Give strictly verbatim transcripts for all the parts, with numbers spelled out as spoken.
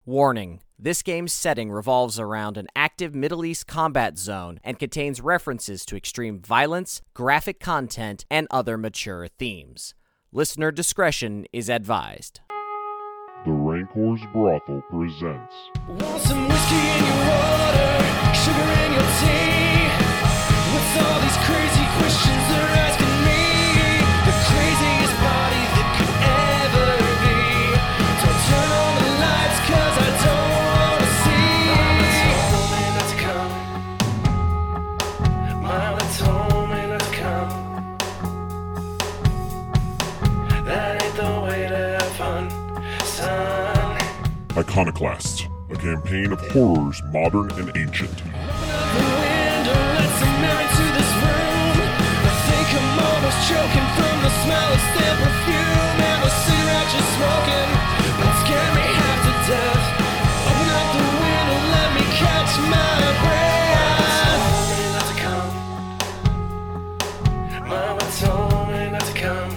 Warning. This game's setting revolves around an active Middle East combat zone and contains references to extreme violence, graphic content, and other mature themes. Listener discretion is advised. The Rancor's Brothel presents. Want some whiskey in your water, sugar in your tea? What's all these crazy questions they're asking me? The craziest body that could ever be. Don't turn on the lights cause I don't wanna see. Mama told me not to come. Mama told me not to come. That ain't the way to have fun. Iconoclasts, a campaign of horrors modern and ancient. Open up the window, let some air into this room. I think I'm almost choking from the smell of stale perfume and the cigarette you're smoking. Don't scare me half to death. Open up the window, let me catch my breath. Mama told me not to come. Mama told me not to come.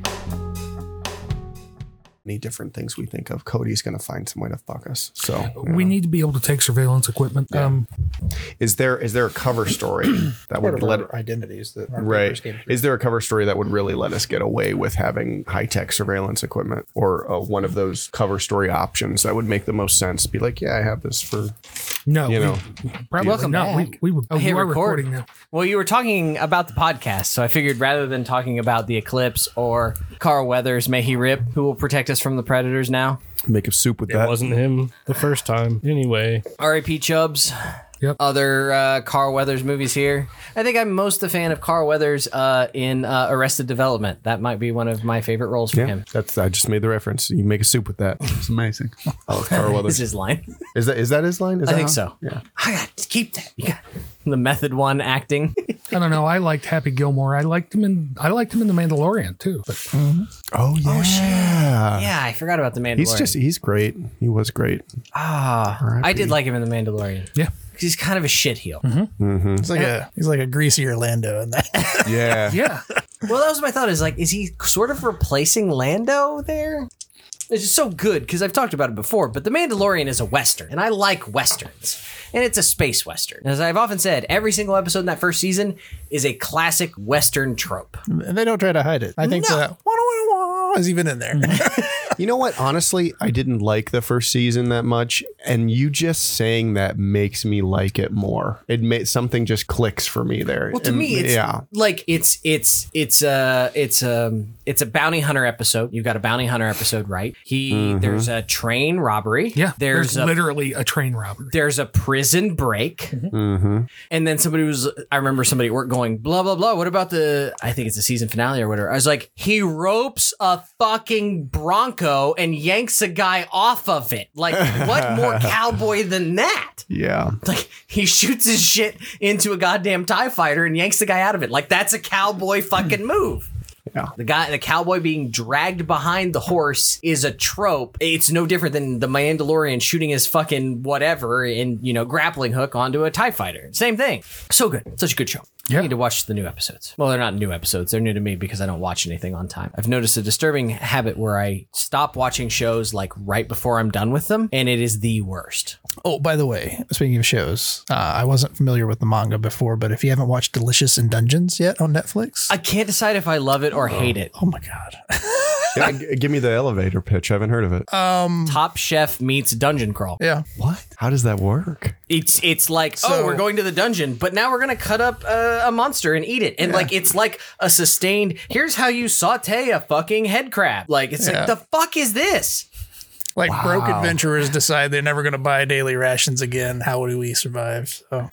Any different things we think of, Cody's going to find some way to fuck us. So we know. need to be able to take surveillance equipment. Yeah. Um, is there is there a cover story that Part would of let our identities that our right? papers came through. Is there a cover story that would really let us get away with having high tech surveillance equipment, or uh, one of those cover story options that would make the most sense? Be like, yeah, I have this for no, you we- know. probably Welcome not. back. We, we would. Oh, Hey, you are record. recording now. Well, you were talking about the podcast, so I figured rather than talking about the eclipse or Carl Weathers, may he rip, who will protect us from the predators now. Make a soup with It that. wasn't him the first time. Anyway, R I P Chubbs. Yep. Other uh, Carl Weathers movies here. I think I'm most a fan of Carl Weathers uh, in uh, Arrested Development. That might be one of my favorite roles for Yeah, him. that's I just made the reference. You make a soup with that. It's amazing. Oh, Carl Is Weathers. his line? Is that is that his line? Is I that think how- so. Yeah. I got to keep that. You got the method one acting. I don't know. I liked Happy Gilmore. I liked him in. I liked him in The Mandalorian too. But Oh yeah. yeah, I forgot about the Mandalorian. He's just he's great. He was great. ah, R I P. I did like him in the Mandalorian. yeah, Because he's kind of a shitheel. He's like a he's like a greasy Orlando in that. Yeah. yeah. Well, that was my thought. Is like, is he sort of replacing Lando there? It's just so good because I've talked about it before. But The Mandalorian is a western, and I like westerns, and it's a space western. As I've often said, every single episode in that first season is a classic western trope. And they don't try to hide it. I think No. that wah, wah, wah is even in there. You know what? Honestly, I didn't like the first season that much, and you just saying that makes me like it more. It made something just clicks for me there. Well, to And- me, it's yeah, like it's it's it's a it's um it's a bounty hunter episode. You've got a bounty hunter episode, right? He there's a train robbery. Yeah. there's, There's, a literally a train robbery. there's a prison break, and then somebody was. I remember somebody at work going blah blah blah. What about the? I think it's the season finale or whatever. I was like, he ropes a fucking bronco and yanks a guy off of it. Like, what more cowboy than that? yeah. Like, he shoots his shit into a goddamn TIE fighter and yanks the guy out of it. Like, that's a cowboy fucking move. Yeah. The guy, the cowboy being dragged behind the horse is a trope. It's no different than the Mandalorian shooting his fucking whatever and, you know, grappling hook onto a TIE fighter. Same thing. So good. Such a good show. Yeah. I need to watch the new episodes. Well, they're not new episodes. They're new to me because I don't watch anything on time. I've noticed a disturbing habit where I stop watching shows like right before I'm done with them, and it is the worst. Oh, by the way, speaking of shows, uh, I wasn't familiar with the manga before, but if you haven't watched Delicious in Dungeons yet on Netflix, I can't decide if I love it or hate it. oh my god, Yeah, g- give me the elevator pitch. I haven't heard of it. Top Chef meets Dungeon Crawl. yeah. What? How does that work? It's it's like, oh, So- we're going to the dungeon, but now we're going to cut up uh, a monster and eat it. And like, it's like a sustained, here's how you saute a fucking head crab. Like, it's Yeah. like, the fuck is this? Like broke adventurers decide they're never going to buy daily rations again. How do we survive? So,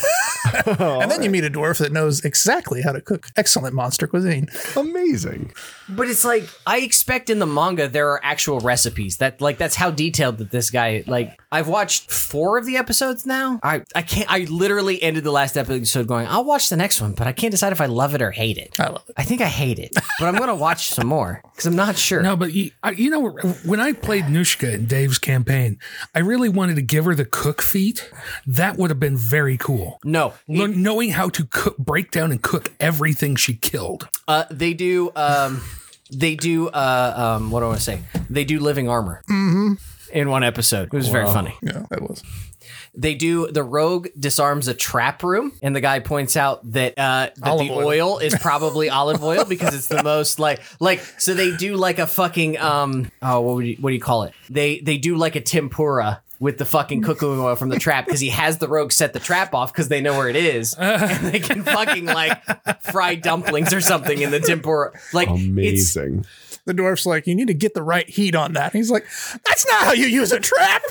and then you meet a dwarf that knows exactly how to cook excellent monster cuisine. Amazing. But it's like, I expect in the manga there are actual recipes. That like that's how detailed that this guy. Like, I've watched four of the episodes now. I I can't. I literally ended the last episode going, I'll watch the next one, but I can't decide if I love it or hate it. I love it. I think I hate it, but I'm gonna watch some more because I'm not sure. No, but you, I- you know, when I played Nushka in Dave's campaign, I really wanted to give her the cook feat. That would have been very cool. No, Lo- knowing how to cook, break down and cook everything she killed. Uh, they do. Um, they do. Uh, um, what do I want to say? They do living armor. in one episode. It was very funny. Yeah, that was. They do the rogue disarms a trap room, and the guy points out that uh, that Olive the oil. oil is probably olive oil because it's the most like like. So they do like a fucking um oh what would you, what do you call it? They they do like a tempura with the fucking cooking oil from the trap because he has the rogue set the trap off because they know where it is and they can fucking like fry dumplings or something in the tempura. Like it's Amazing. The dwarf's like, you need to get the right heat on that. And he's like, that's not how you use a trap.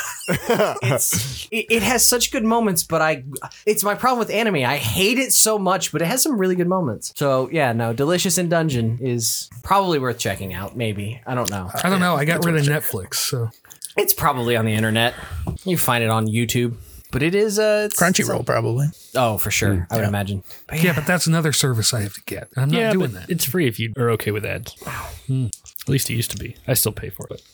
it's it, it has such good moments, but I it's my problem with anime. I hate it so much, but it has some really good moments. So yeah, no, Delicious in Dungeon is probably worth checking out. Maybe I don't know. I don't know. I got rid of Netflix, so It's probably on the internet. You find it on YouTube, but it is uh it's, Crunchyroll, probably. Oh, for sure. I would Yeah. imagine. But yeah, but that's another service I have to get. I'm not yeah, doing but that. it's free if you are okay with ads. Hmm. At least it used to be. I still pay for it.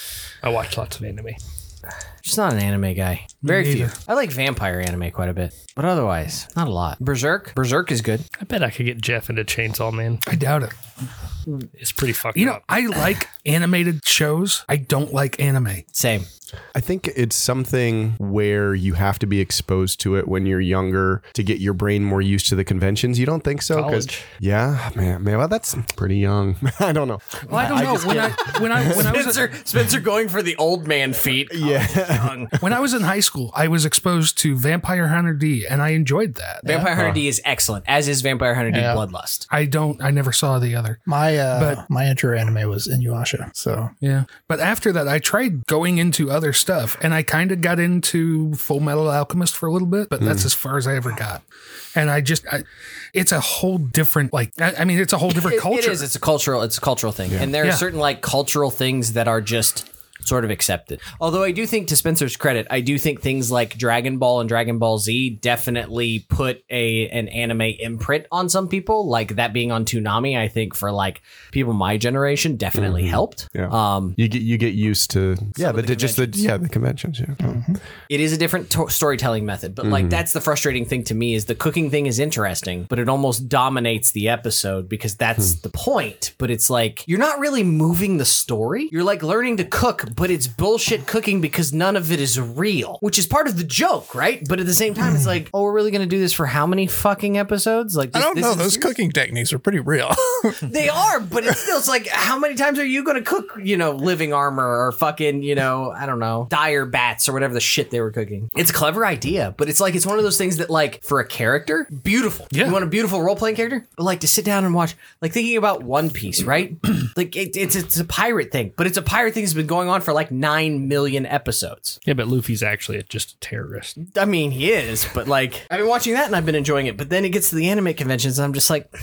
I watch lots of anime. just not an anime guy. Very few. neither. I like vampire anime quite a bit, but otherwise, not a lot. Berserk. Berserk is good. I bet I could get Jeff into Chainsaw Man. I doubt it. It's pretty fucked You know, up. I like animated shows. I don't like anime. Same. I think it's something where you have to be exposed to it when you're younger to get your brain more used to the conventions. You don't think so? 'Cause- College. Yeah, man, man, well, that's pretty young. I don't know. Well, I don't know. When I, when I when I was Spencer, Spencer going for the old man feat. Yeah. when I was in high school, I was exposed to Vampire Hunter D, and I enjoyed that. Vampire Hunter D is excellent, as is Vampire Hunter D Yeah. Bloodlust. I don't. I never saw the other. My uh, But- my intro anime was Inuyasha. So Yeah. But after that, I tried going into other stuff, and I kind of got into Full Metal Alchemist for a little bit, but that's as far as I ever got. And I just, I, it's a whole different, like, I, I mean, it's a whole different It- culture. It is. It's a cultural. It's a cultural thing, and there are Yeah. certain like cultural things that are just sort of accepted. Although I do think, to Spencer's credit, I do think things like Dragon Ball and Dragon Ball Z definitely put a an anime imprint on some people. Like that being on Toonami, I think for like people my generation definitely helped. Yeah. Um, You get you get used to yeah the, the just the yeah the conventions yeah. it is a different to- storytelling method, but Mm-hmm. like that's the frustrating thing to me is the cooking thing is interesting, but it almost dominates the episode because that's Hmm. the point. But it's like you're not really moving the story. You're like learning to cook, but it's bullshit cooking because none of it is real, which is part of the joke, right? But at the same time, it's like, oh, we're really going to do this for how many fucking episodes? Like, I this- don't this know. is Those serious? cooking techniques are pretty real. They are, but it's still, it's like, how many times are you going to cook, you know, living armor or fucking, you know, I don't know, dire bats or whatever the shit they were cooking? It's a clever idea, but it's like, it's one of those things that, like, for a character, beautiful. Yeah. You want a beautiful role playing character, but like to sit down and watch, like thinking about One Piece, right? like, it, it's it's a pirate thing, but it's a pirate thing that's been going on for like nine million episodes. Yeah, but Luffy's actually just a terrorist. I mean, he is, but like, I've been watching that and I've been enjoying it, but then it gets to the anime conventions and I'm just like,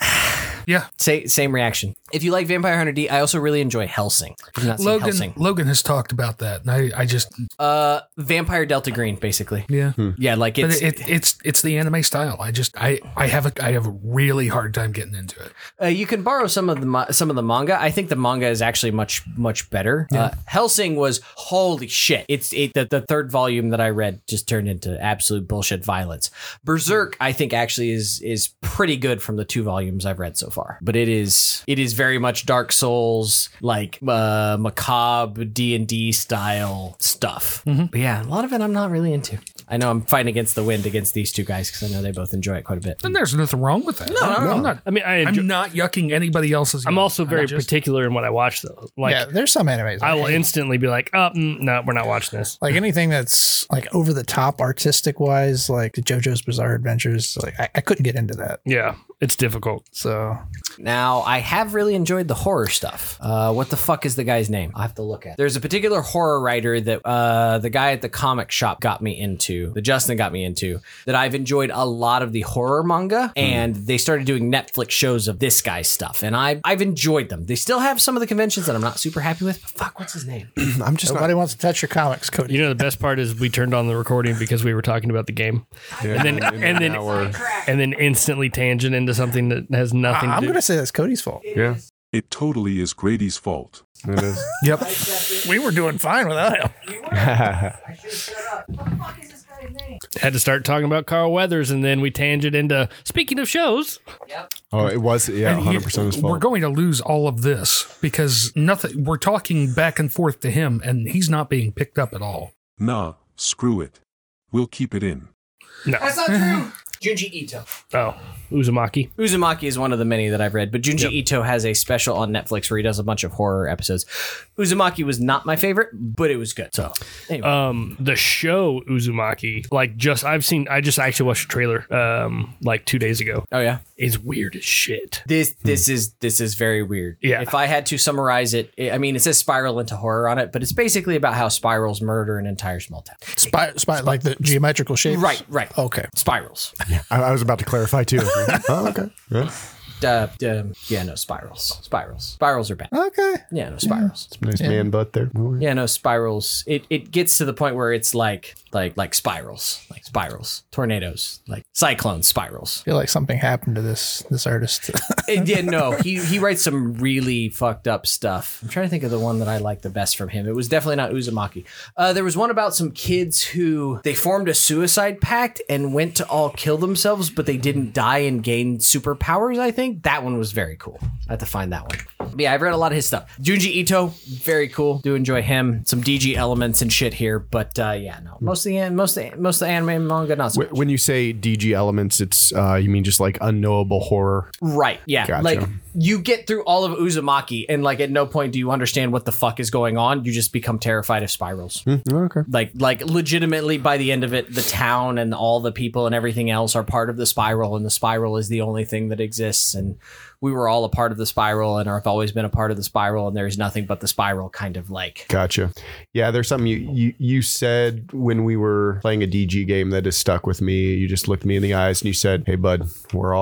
yeah. Say, same reaction. If you like Vampire Hunter D, I also really enjoy Helsing. If you've not seen Logan Helsing. Logan has talked about that, and I, I just Uh, Vampire Delta Green, basically. yeah. Yeah, like But it's. it, it's it's the anime style. I just I I have a I have a really hard time getting into it. uh, you can borrow some of the ma- some of the manga. I think the manga is actually much much better. Uh, Helsing was holy shit. It's it the, the third volume that I read just turned into absolute bullshit violence. Berserk, I think actually is is pretty good from the two volumes I've read so far. But it is it is very much Dark Souls, like uh, macabre D and D style stuff. But yeah, a lot of it I'm not really into. I know I'm fighting against the wind against these two guys because I know they both enjoy it quite a bit. And there's nothing wrong with that. No, I'm not. I mean, I enjoy, I'm not yucking anybody else's. I'm also very just- particular in what I watch, though. Like, yeah, there's some animes. I will hate. instantly be like, oh, mm, no, we're not watching this. Like anything that's like over the top artistic wise, like the JoJo's Bizarre Adventures, like I, I couldn't get into that. Yeah, it's difficult. So Now, I have really enjoyed the horror stuff. Uh, what the fuck is the guy's name? I'll have to look at. There's a particular horror writer that uh, the guy at the comic shop got me into, that Justin got me into, that I've enjoyed a lot of the horror manga, and they started doing Netflix shows of this guy's stuff, and I, I've enjoyed them. They still have some of the conventions that I'm not super happy with, but fuck, what's his name? I'm just nobody not. wants to touch your comics, Cody. You know, the best part is we turned on the recording because we were talking about the game, and then and then and then instantly tangent into something that has nothing I, I'm to do. gonna say that's Cody's fault. Yeah, It totally is Grady's fault. it is. Yep. We were doing fine without him. I should shut up. What the fuck is this guy's name? Had to start talking about Carl Weathers, and then we tangent into speaking of shows. Yep. Oh, it was, yeah, And one hundred percent his he- fault. We're going to lose all of this because nothing. We're talking back and forth to him, and he's not being picked up at all. Nah, screw it. We'll keep it in. No. That's not true. Junji Ito. Oh, Uzumaki. Uzumaki is one of the many that I've read, but Junji Yep. Ito has a special on Netflix where he does a bunch of horror episodes. Uzumaki was not my favorite, but it was good. So, anyway. Um, the show Uzumaki, like just I've seen, I just actually watched a trailer, um, like two days ago. oh yeah. Is weird as shit. This this is this is very weird. Yeah. If I had to summarize it, I mean, it says spiral into horror on it, but it's basically about how spirals murder an entire small town. Spy, spy, like the geometrical shapes? Right, right. Okay. Spirals. I, I was about to clarify too. Oh, okay. Yeah. Uh, um, yeah, no, spirals. Spirals. Spirals are bad. Okay. Yeah, no, spirals. Nice man butt there. Yeah, no, spirals. It it gets to the point where it's like like like spirals, like spirals, tornadoes, like cyclones, spirals. I feel like something happened to this this artist. And yeah, no, he he writes some really fucked up stuff. I'm trying to think of the one that I like the best from him. It was definitely not Uzumaki. Uh, there was one about some kids who they formed a suicide pact and went to all kill themselves, but they didn't die and gained superpowers. I think that one was very cool. I have to find that one. But yeah, I've read a lot of his stuff. Junji Ito, very cool. Do enjoy him. Some D G elements and shit here, but uh, yeah, no, most of the most of the, most of the anime and manga not so much. When you say D G elements, it's uh, you mean just like unknowable horror? Right. Yeah. Gotcha. Like you get through all of Uzumaki and like at no point do you understand what the fuck is going on. You just become terrified of spirals. Okay. Like like legitimately by the end of it, the town and all the people and everything else are part of the spiral, and the spiral is the only thing that exists. And we were all a part of the spiral and have always been a part of the spiral, and there's nothing but the spiral kind of like. Gotcha. Yeah, there's something you, you you said when we were playing a D G game that has stuck with me. You just looked me in the eyes and you said, "Hey, bud, we're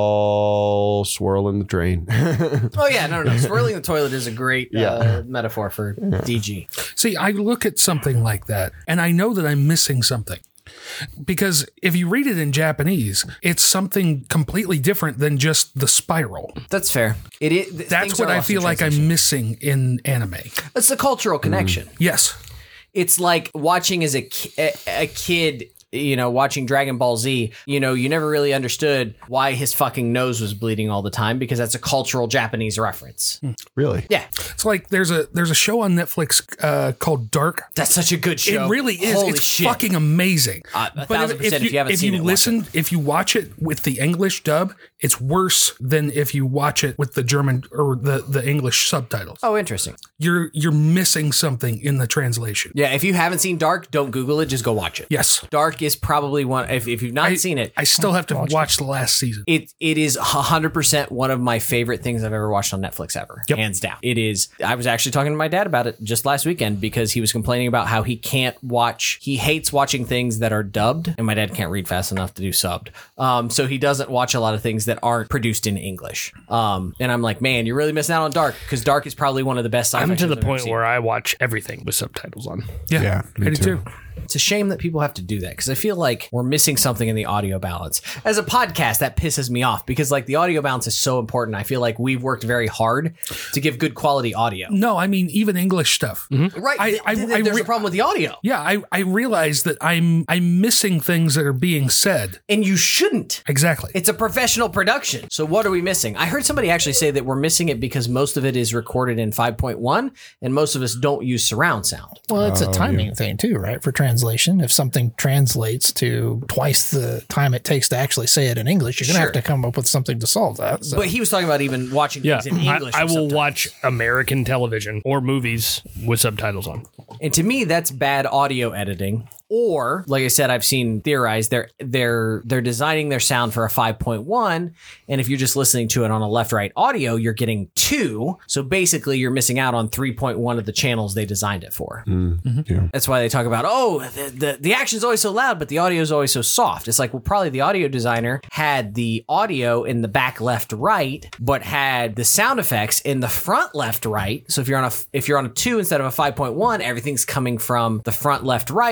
all swirling the drain." Oh yeah, no, no, no. Swirling the toilet is a great Yeah. uh, metaphor for D G. See, I look at something like that, and I know that I'm missing something. Because if you read it in Japanese, it's something completely different than just the spiral. That's fair. It is. That's what I feel like I'm missing in anime. It's a cultural connection. Yes. It's like watching as a, ki- a, a kid, you know, watching Dragon Ball Z, you know, you never really understood why his fucking nose was bleeding all the time because that's a cultural Japanese reference. Really? Yeah. It's like there's a there's a show on Netflix uh, called Dark. That's such a good show. It really is. Holy it's shit. fucking amazing. Uh, a But thousand percent if you haven't if seen you it, watch listen, if you watch it with the English dub, it's worse than if you watch it with the German or the, the English subtitles. Oh, interesting. You're you're missing something in the translation. Yeah, if you haven't seen Dark, don't Google it. Just go watch it. Yes. Dark is probably one, if, if you've not I, seen it, I still have to watch the last season. It it is one hundred percent one of my favorite things I've ever watched on Netflix ever. Yep. Hands down. It is. I was actually talking to my dad about it just last weekend because he was complaining about how he can't watch, he hates watching things that are dubbed, and my dad can't read fast enough to do subbed. Um, so he doesn't watch a lot of things that aren't produced in English. Um, and I'm like, man, you're really missing out on Dark because Dark is probably one of the best sci-fi I'm to shows the I've ever point seen. where I watch everything with subtitles on. Yeah, Yeah, me I do too. too. It's a shame that people have to do that because I feel like we're missing something in the audio balance. As a podcast, that pisses me off because like the audio balance is so important. I feel like we've worked very hard to give good quality audio. No, I mean even English stuff. Right. I- th- I- th- I there's re- a problem with the audio. Yeah, I, I realize that I'm I'm missing things that are being said. And you shouldn't. Exactly. It's a professional production. So what are we missing? I heard somebody actually say that we're missing it because most of it is recorded in five point one and most of us don't use surround sound. Well, it's a timing thing too, right? For translation, if something translates to twice the time it takes to actually say it in English, you're going to Sure. have to come up with something to solve that. So. But he was talking about even watching Yeah, things in I, English. I with will subtitles. watch American television or movies with subtitles on. And to me, that's bad audio editing. Or, like I said, I've seen theorized they're they're they're designing their sound for a five point one, and if you're just listening to it on a left-right audio, you're getting two. So basically, you're missing out on three point one of the channels they designed it for. Yeah. That's why they talk about, oh, the, the the action's always so loud, but the audio is always so soft. It's like, well, probably the audio designer had the audio in the back left right, but had the sound effects in the front left right. So if you're on a if you're on a two instead of a five point one, everything's coming from the front left right. So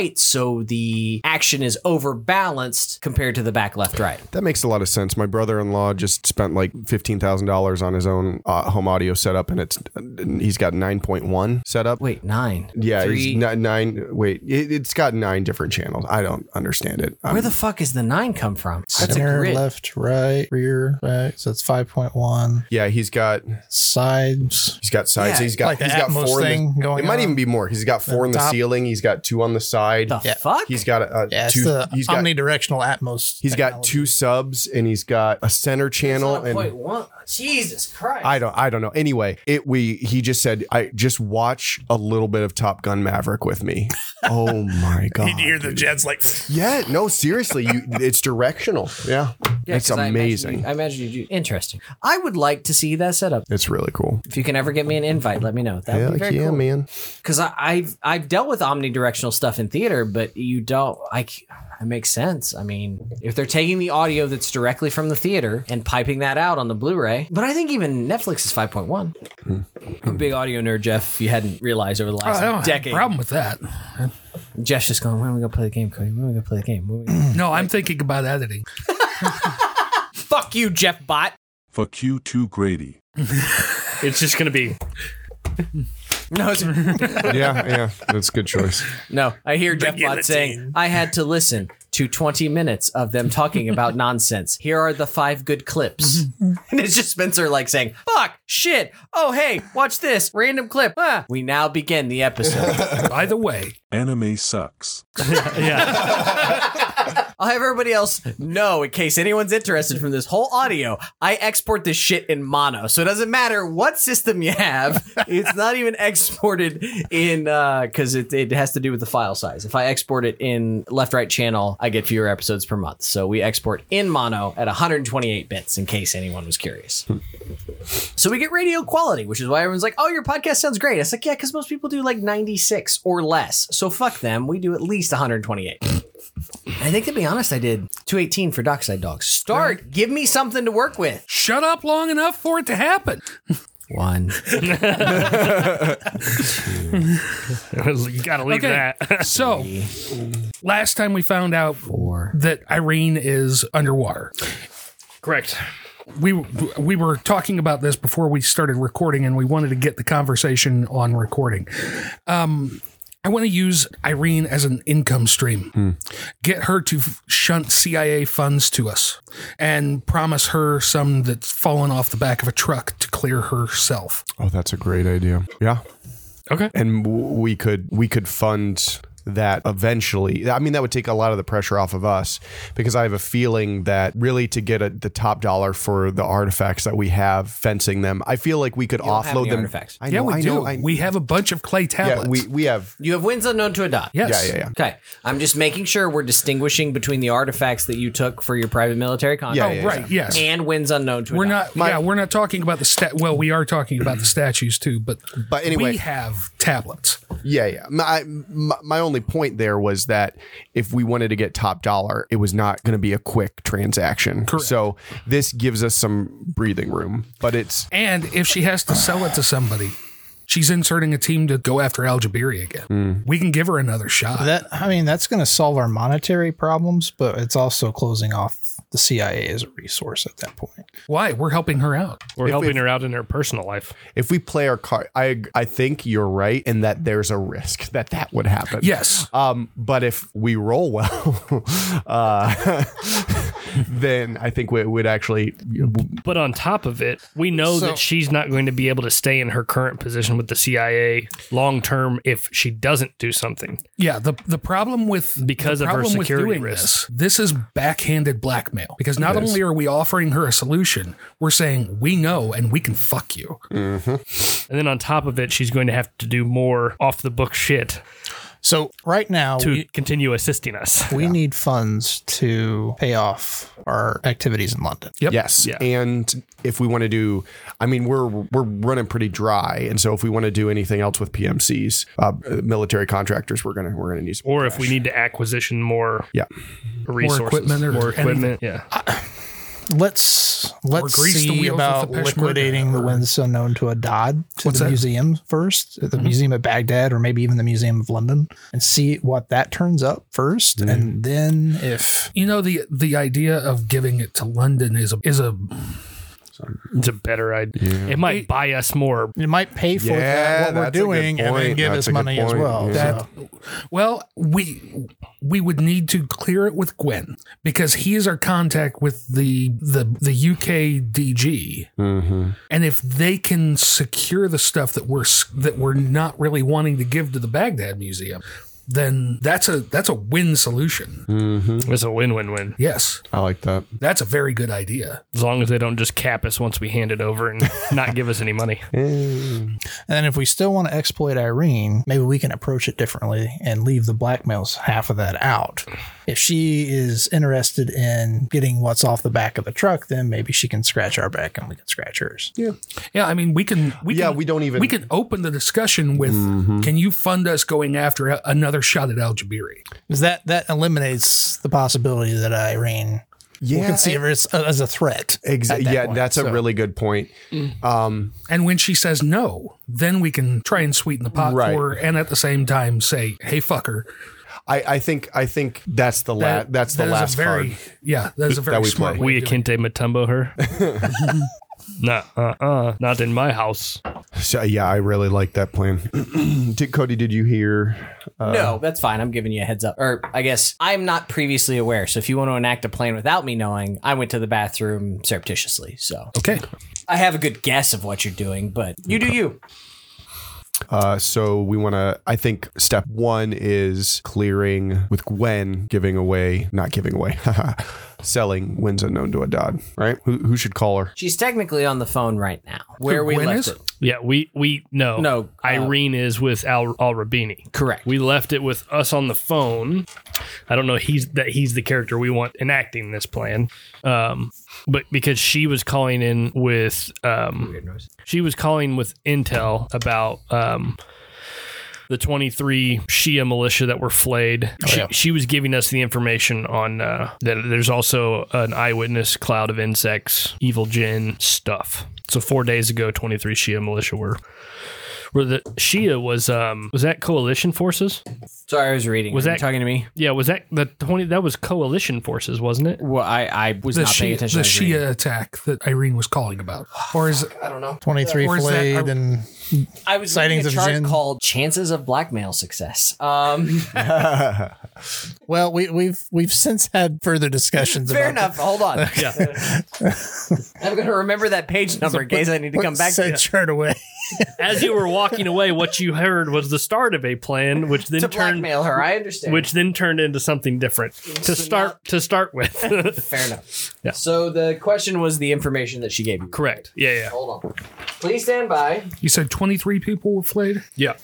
so the action is overbalanced compared to the back left right. That makes a lot of sense. My brother-in-law just spent like fifteen thousand dollars on his own uh, home audio setup, and it's he's got nine point one set up. Wait, nine. Yeah, Three. he's n- nine. Wait, it, it's got nine different channels. I don't understand it. Um, Where the fuck is the nine come from? That's a Center, grid. left, right, rear, back. So it's five point one. yeah, he's got Sides. he's got sides. Yeah, he's got like the he's got Atmos four. In thing the, going it might on. even be more. He's got four The in the top. ceiling. He's got two on the side. The Yeah. fuck? He's got a, a Yeah, it's two. the He's got omnidirectional Atmos. he's got technology. two subs, and he's got a center channel. It's not a point And one. Jesus Christ. I don't I don't know. Anyway, it we he just said I just watch a little bit of Top Gun Maverick with me. Oh my god. You hear the jets like. Yeah, no, seriously, you it's directional. Yeah. Yeah, it's 'cause I imagine amazing. you- I imagine you do. Interesting. I would like to see that setup. It's really cool. If you can ever get me an invite, let me know. That would Heck be very yeah, cool. man. Because I've I've dealt with omnidirectional stuff in theater, but you don't like. It makes sense. I mean, if they're taking the audio that's directly from the theater and piping that out on the Blu-ray, but I think even Netflix is five point one. I'm a big audio nerd, Jeff. If you hadn't realized over the Oh, I last don't have a decade, problem with that. Jeff's just going, "When are we gonna play the game, Cody? When are we gonna play the game?" When are we gonna-" No, I'm thinking about editing. Fuck you, Jeff Bot. For Q two Grady. It's just going to be. No, it's, Yeah, yeah. That's a good choice. no. I hear Jeff Bot saying, "I had to listen to twenty minutes of them talking about nonsense. Here are the five good clips." And it's just Spencer like saying, "Fuck, shit. Oh, hey, watch this random clip." Ah. We now begin the episode. By the way, Anime sucks. Yeah. I'll have everybody else know, in case anyone's interested from this whole audio, I export this shit in mono. So it doesn't matter what system you have. It's not even exported in, uh, cause it, it has to do with the file size. If I export it in left, right channel, I get fewer episodes per month. So we export in mono at one hundred twenty-eight bits in case anyone was curious. So we get radio quality, which is why everyone's like, "Oh, your podcast sounds great." It's like, yeah, cause most people do like ninety-six or less. So fuck them. We do at least one hundred twenty-eight. I think, to be honest, I did two eighteen for Dockside Dogs. Start. Give me something to work with. shut up long enough for it to happen. One. You got to leave Okay. that. So, last time we found out Four. that Irene is underwater. Correct. We we were talking about this before we started recording, and we wanted to get the conversation on recording. Um, I want to use Irene as an income stream. Get her to f- shunt C I A funds to us and promise her some that's fallen off the back of a truck to clear herself. Oh, that's a great idea. Yeah. Okay. And w- we could we could fund that eventually. I mean, that would take a lot of the pressure off of us, because I have a feeling that really to get a, the top dollar for the artifacts that we have, fencing them, I feel like we could don't have offload any them. artifacts. I Yeah, know, we I do. know, I- we have a bunch of clay tablets. yeah, we we have. You have wins unknown to Adat. yes. Yeah, yeah, yeah. Okay. I'm just making sure we're distinguishing between the artifacts that you took for your private military contract Yeah, yeah, Oh, right. Yes. and wins unknown to We're Adat. not. My- yeah, we're not talking about the stat. Well, we are talking about the statues too, but But anyway- we have tablets. Yeah, yeah. My, my my only point there was that if we wanted to get top dollar, it was not going to be a quick transaction. Correct. So this gives us some breathing room, but it's And if she has to sell it to somebody, she's inserting a team to go after Al Jabiri again. We can give her another shot. That I mean, that's going to solve our monetary problems, but it's also closing off the C I A as a resource at that point. Why? We're helping her out. We're helping her out in her personal life. if we play our card, I I think you're right in that there's a risk that that would happen. Yes. Um, but if we roll well, uh, then I think we would actually. But on top of it, we know So- that she's not going to be able to stay in her current position with the C I A long term if she doesn't do something. Yeah. The the problem with Because the of her problem with security doing risks. This, this is backhanded blackmail, because not only are we offering her a solution, we're saying we know and we can fuck you. And then on top of it, she's going to have to do more off the book shit So right now, to we, continue assisting us. we need funds to pay off our activities in London. Yep. Yes, Yeah. and if we want to do, I mean, we're we're running pretty dry, and so if we want to do anything else with P M Cs, uh, military contractors, we're gonna we're gonna need some Or if cash. we need to acquisition more yeah. resources, equipment or more equipment. anything. Yeah. let's let's grease the see wheels about with the Peshmerga, liquidating the or- winds unknown to Adad to What's the that? museum first, the Mhm. museum at Baghdad, or maybe even the Museum of London, and see what that turns up first, and then if You know, the the idea of giving it to London is a is a It's a better idea. It might buy us more. it might pay for Yeah, that what we're that's a good doing, and then point. give That's us a good money as point. well. Yeah. So- well, we we would need to clear it with Gwen because he is our contact with the the the U K D G, Mm-hmm. and if they can secure the stuff that we're s- that we're not really wanting to give to the Baghdad Museum, then that's a that's a win solution. Mm-hmm. It's a win-win-win. Yes, I like that. that's a very good idea. As long as they don't just cap us once we hand it over and not give us any money. And then if we still want to exploit Irene, maybe we can approach it differently and leave the blackmails half of that out. If she is interested in getting what's off the back of the truck, then maybe she can scratch our back and we can scratch hers. Yeah. Yeah, I mean we can we Yeah, can, we don't even- we can open the discussion with can you fund us going after a- another shot at Al Jabiri? Because that, that eliminates the possibility that Irene Yeah, will conceive her as, as a threat. Exa- at that yeah, point. that's a So- really good point. Um, And when she says no, then we can try and sweeten the pot Right. for her, and at the same time say, "Hey, fucker." I, I think I think that's the la- That, that's the that is last a very, card. yeah, that is a very we smart play. way We of doing Akinte Matumbo her. Nah, uh-uh. Not in my house. So, yeah, I really like that plan. Did, Cody, did you hear? Uh, no, that's fine. I'm giving you a heads up. Or I guess I'm not previously aware. So if you want to enact a plan without me knowing, I went to the bathroom surreptitiously. So it. Okay. I have a good guess of what you're doing, but you do you. Uh, so we want to, I think step one is clearing with Gwen, giving away, not giving away, selling Winds Unknown to Adad, right? Who, who should call her? She's technically on the phone right now. Where we Gwen left is? it. Yeah, we we no No, uh, Irene is with Al Al Rabini. Correct. We left it with us on the phone. I don't know he's that he's the character we want enacting this plan. Um, but because she was calling in with um, she was calling with intel about um. the twenty-three Shia militia that were flayed. She, yeah. she was giving us the information on uh, that there's also an eyewitness cloud of insects, evil jinn stuff. So four days ago, twenty-three Shia militia were were the Shia was um was that coalition forces? Sorry, I was reading. Was Are you that- talking to me? Yeah, was that the twenty? That was coalition forces, wasn't it? Well, I, I was The not paying Shia, attention. the I was reading. Shia attack that Irene was calling about. Or is it, I don't know. twenty-three Or is that- flayed are- and I was Sightings reading a of chart Jinn. called "Chances of Blackmail Success." Um, well, we, we've we've since had further discussions. fair about enough. Hold on. I'm going to remember that page number in case I need to Put come back to said it. chart away. As you were walking away, what you heard was the start of a plan, which then To turned blackmail her. I understand. which then turned into something different to start to start with. Fair enough. Yeah. So the question was the information that she gave you. Correct. Yeah, yeah, Hold on. Please stand by. you said twenty-three people were flayed? yeah.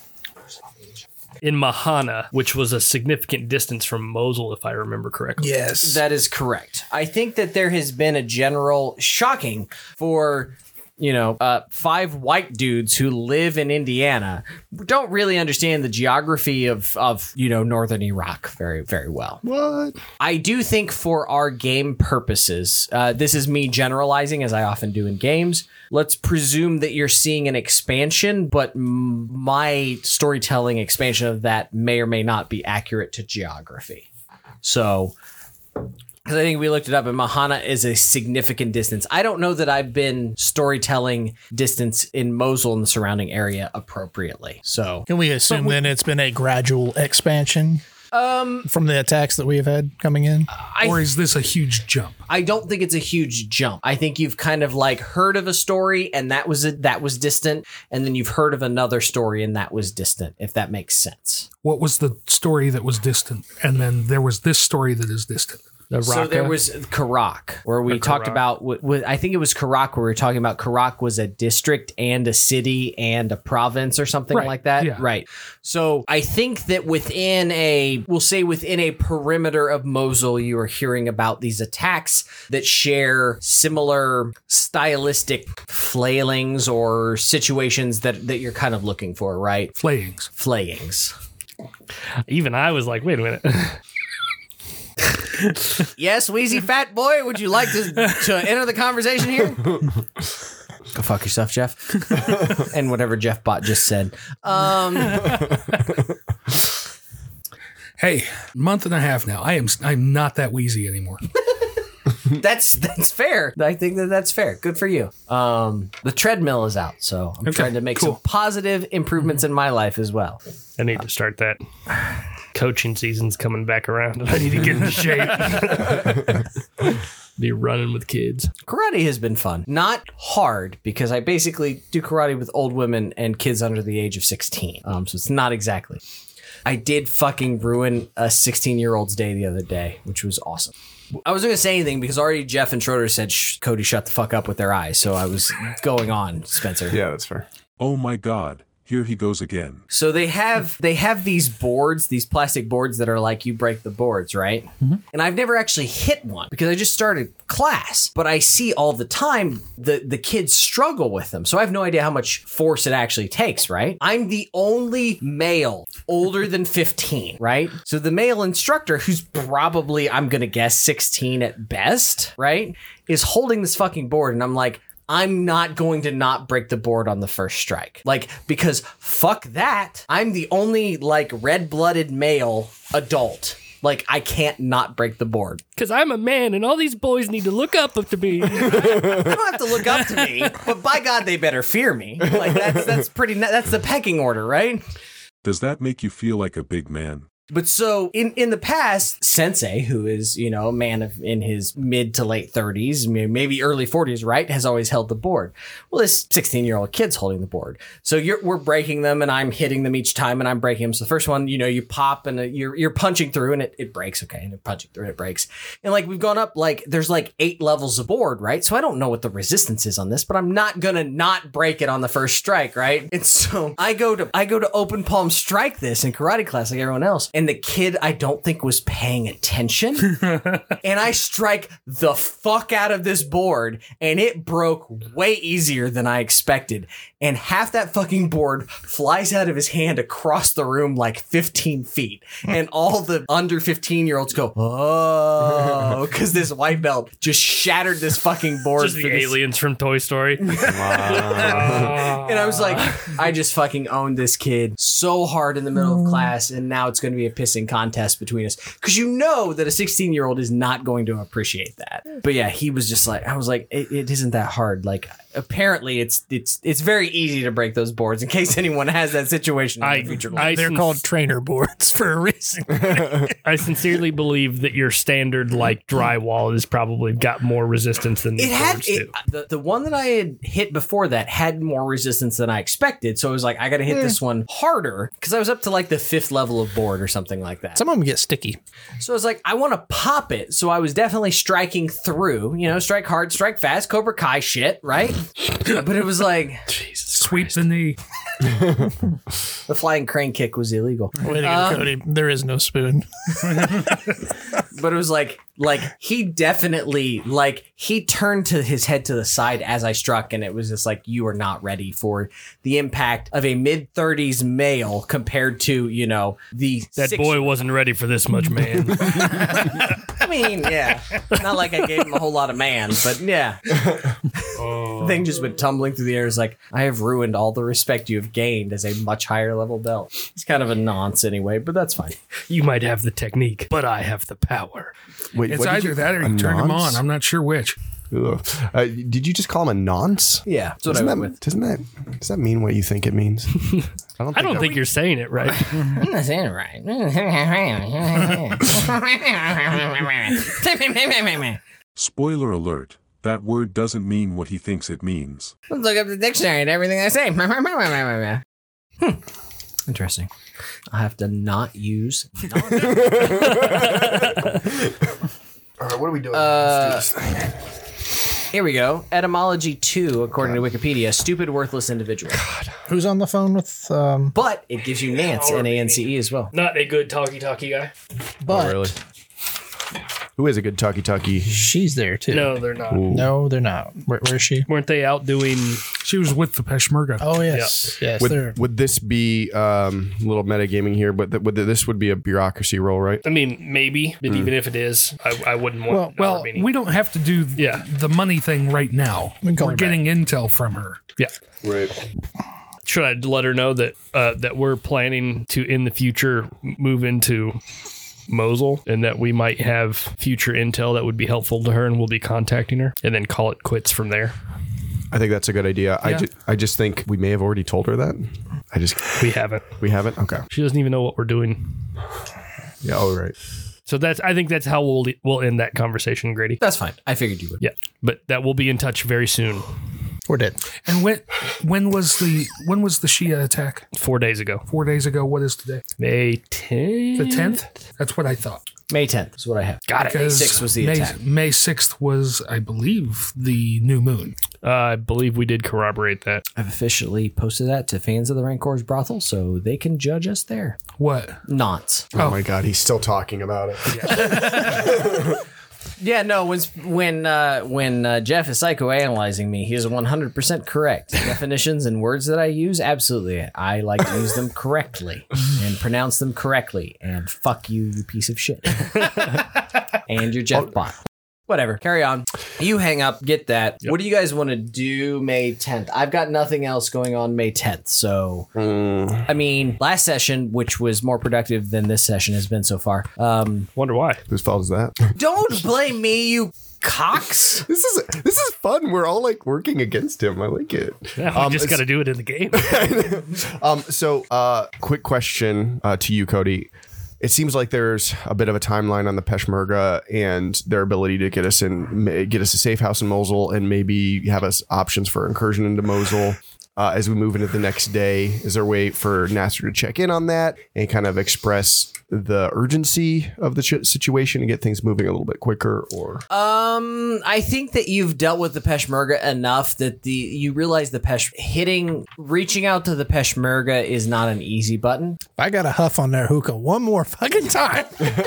In Mahana, which was a significant distance from Mosul, if I remember correctly. Yes. That is correct. I think that there has been a general shocking for, you know, uh, five white dudes who live in Indiana, don't really understand the geography of, of, you know, northern Iraq very, very well. What? I do think for our game purposes, uh, this is me generalizing as I often do in games. Let's presume that you're seeing an expansion, but m- my storytelling expansion of that may or may not be accurate to geography. So, because I think we looked it up, and Mahana is a significant distance. I don't know that I've been storytelling distance in Mosul and the surrounding area appropriately. So, Can we assume then it's been a gradual expansion um, from the attacks that we have had coming in? I Or is this a huge jump? I don't think it's a huge jump. I think you've kind of like heard of a story and that was it, that was distant, and then you've heard of another story and that was distant, if that makes sense. What was the story that was distant? And then there was this story that is distant. The So there Raqqa. was Karak, where we Or talked Karak. about, w- w- I think it was Karak, where we were talking about Karak was a district and a city and a province or something Right, like that. yeah. Right. So I think that within a, we'll say within a perimeter of Mosul, you are hearing about these attacks that share similar stylistic flailings or situations that, that you're kind of looking for, right? Flayings. Flayings. Even I was like, wait a minute. Yes, Wheezy Fat Boy, would you like to, to enter the conversation here? Go fuck yourself, Jeff. And whatever Jeff Bott just said. Um, Hey, month and a half now. I am I'm not that wheezy anymore. that's that's fair. I think that that's fair. Good for you. Um, the treadmill is out, so I'm Okay, trying to make cool. some positive improvements in my life as well. I need to start that. Coaching season's coming back around, and I need to get in shape. Be running with kids. Karate has been fun. Not hard, because I basically do karate with old women and kids under the age of sixteen. Um, so it's not exactly. I did fucking ruin a sixteen-year-old's day the other day, which was awesome. I wasn't going to say anything because already Jeff and Schroeder said, Shh, Cody, shut the fuck up with their eyes. So I was going on, Spencer. Yeah, that's fair. Oh my god, here he goes again. So they have they have these boards, these plastic boards that are like you break the boards, right? Mm-hmm. And I've never actually hit one because I just started class. But I see all the time the, the kids struggle with them. So I have no idea how much force it actually takes, right? I'm the only male older than fifteen, right? So the male instructor, who's probably, I'm going to guess, sixteen at best, right, is holding this fucking board. And I'm like, I'm not going to not break the board on the first strike. Like, because fuck that. I'm the only, like, red-blooded male adult. Like, I can't not break the board. Because I'm a man, and all these boys need to look up to me. They don't have to look up to me, but by God, they better fear me. Like, that's that's pretty, that's the pecking order, right? Does that make you feel like a big man? But so in, in the past, Sensei, who is, you know, a man of in his mid to late thirties, maybe early forties, right, has always held the board. Well, this sixteen-year-old kid's holding the board. So you're we're breaking them, and I'm hitting them each time, and I'm breaking them. So the first one, you know, you pop, and you're you're punching through, and it, it breaks, okay, and you're punching through, and it breaks. And, like, we've gone up, like, there's, like, eight levels of board, right? So I don't know what the resistance is on this, but I'm not gonna not break it on the first strike, right? And so I go to I go to open palm strike this in karate class like everyone else. And the kid, I don't think, was paying attention. And I strike the fuck out of this board, and it broke way easier than I expected. And half that fucking board flies out of his hand across the room like fifteen feet. And all the under fifteen year olds go, oh, because this white belt just shattered this fucking board. Just the for this- aliens from Toy Story. And I was like, I just fucking owned this kid so hard in the middle of class, and now it's going to be a pissing contest between us. Because you know that a sixteen-year-old is not going to appreciate that. But yeah, he was just like, I was like, it, it isn't that hard. Like, apparently it's it's it's very easy to break those boards in case anyone has that situation in I- the future. I- They're since- called trainer boards for a reason. I sincerely believe that your standard, like, drywall has probably got more resistance than It these had boards it, do. the, the one that I had hit before that had more resistance than I expected. So I was like, I got to hit this one harder because I was up to like the fifth level of board or something like that. Some of them get sticky. So I was like, I want to pop it. So I was definitely striking through, you know, strike hard, strike fast, Cobra Kai shit, right? But it was like, Sweep the knee. the flying crane kick was illegal. Way to go, Um, Cody. There is no spoon. But it was like, like he definitely, like he turned to his head to the side as I struck, and it was just like, you are not ready for the impact of a mid thirties male compared to, you know, the That six- boy wasn't ready for this much, man. I mean, yeah, not like I gave him a whole lot of man, but yeah. The thing just went tumbling through the air. It's like, I have ruined all the respect you have gained as a much higher level belt. It's kind of a nonce anyway, but that's fine. You might have the technique, but I have the power. Wait, It's what did either you- that or a you turn them nonce? on. I'm not sure which. Ugh. Uh, did you just call him a nonce? Yeah, that's what Doesn't I that, went with. doesn't that does that mean what you think it means? I don't I don't think you're saying it right. I'm not saying it right. Spoiler alert, that word doesn't mean what he thinks it means. Let's look up the dictionary and everything I say. Hmm. Interesting. I have to not use. All right, what are we doing? Uh, Here we go. Etymology two, according to Wikipedia, stupid, worthless individual. Who's on the phone with? Um, But it gives you Nance, N A N C E as well. Not a good talkie talkie guy. but really? Who is a good Tucky Tucky? She's there too. No, they're not. No, they're not. Where, where is she? Weren't they out doing? She was with the Peshmerga. Oh yes, yes. they're Would, would this be um, a little metagaming here? But th- would this would be a bureaucracy role, right? I mean, maybe, but even if it is, I, I wouldn't want. Well, well, Armenia. we don't have to do Yeah. the money thing right now. We can call We're her getting intel from her. yeah. Right. Should I let her know that uh, that we're planning to in the future move into Mosul and that we might have future intel that would be helpful to her, and we'll be contacting her, and then call it quits from there. I think that's a good idea. I, Yeah. ju- I just think we may have already told her that. I just We haven't. we haven't. Okay. She doesn't even know what we're doing. Yeah. Oh, right. So that's. I think that's how we'll we'll end that conversation, Grady. That's fine. I figured you would. Yeah, but that we'll be in touch very soon. we're dead. And when when was the when was the Shia attack? Four days ago, Four days ago. What is today? May tenth. The tenth. That's what I thought. May tenth is what I have. Got it. May sixth was the May, attack. May sixth was, I believe, the new moon. Uh, I believe we did corroborate that. I've officially posted that to fans of the Rancor's brothel, so they can judge us there. What? Nonce. Oh, my God, he's still talking about it. Yeah, no. When when uh, when uh, Jeff is psychoanalyzing me, he is one hundred percent correct. Definitions and words that I use, absolutely. I like to use them correctly and pronounce them correctly. And fuck you, you piece of shit. And your Jeff bot. Whatever. Carry on. You hang up. Get that. What do you guys want to do May tenth? I've got nothing else going on May tenth. So, I mean, last session, which was more productive than this session has been so far. Um, Wonder why. Whose fault is that? don't blame me, you cocks. This is this is fun. We're all like working against him. I like it. Yeah, we Um, just got to it's- do it in the game. Um, so, uh, quick question uh, to you, Cody. It seems like there's a bit of a timeline on the Peshmerga and their ability to get us in, ma- get us a safe house in Mosul, and maybe have us options for incursion into Mosul. Uh, as we move into the next day, is there a way for Nasser to check in on that and kind of express the urgency of the ch- situation and get things moving a little bit quicker? Or Um, I think that you've dealt with the Peshmerga enough that the you realize the Pesh hitting, reaching out to the Peshmerga is not an easy button. If I got a huff on their hookah one more fucking time.